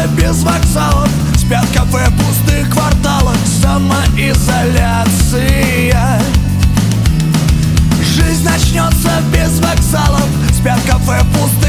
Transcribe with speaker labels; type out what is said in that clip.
Speaker 1: без вокзалов, спят кафе в пустых кварталах. Самоизоляция. Жизнь начнется без вокзалов, спят кафе в пустых